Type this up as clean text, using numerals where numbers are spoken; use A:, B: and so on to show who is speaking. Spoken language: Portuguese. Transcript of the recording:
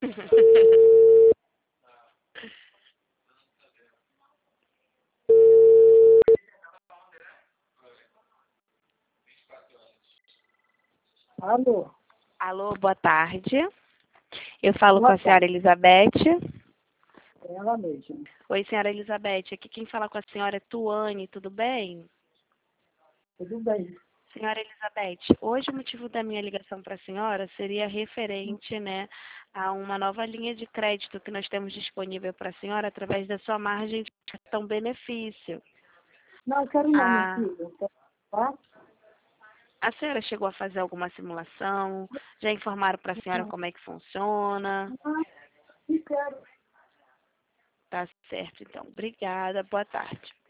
A: Alô?
B: Alô, boa tarde. Eu falo
A: Boa
B: com a senhora
A: tarde.
B: Elizabeth.
A: Ela mesma.
B: Oi, senhora Elizabeth. Aqui quem fala com a senhora é Tuane, tudo bem?
A: Tudo bem.
B: Senhora Elizabeth, hoje o motivo da minha ligação para a senhora seria referente, né, a uma nova linha de crédito que nós temos disponível para a senhora através da sua margem de cartão benefício.
A: Não, eu quero não, minha
B: A,
A: filha. Tá?
B: a senhora chegou a fazer alguma simulação? Já informaram para a senhora como é que funciona?
A: Não, quero.
B: Tá certo, então. Obrigada. Boa tarde.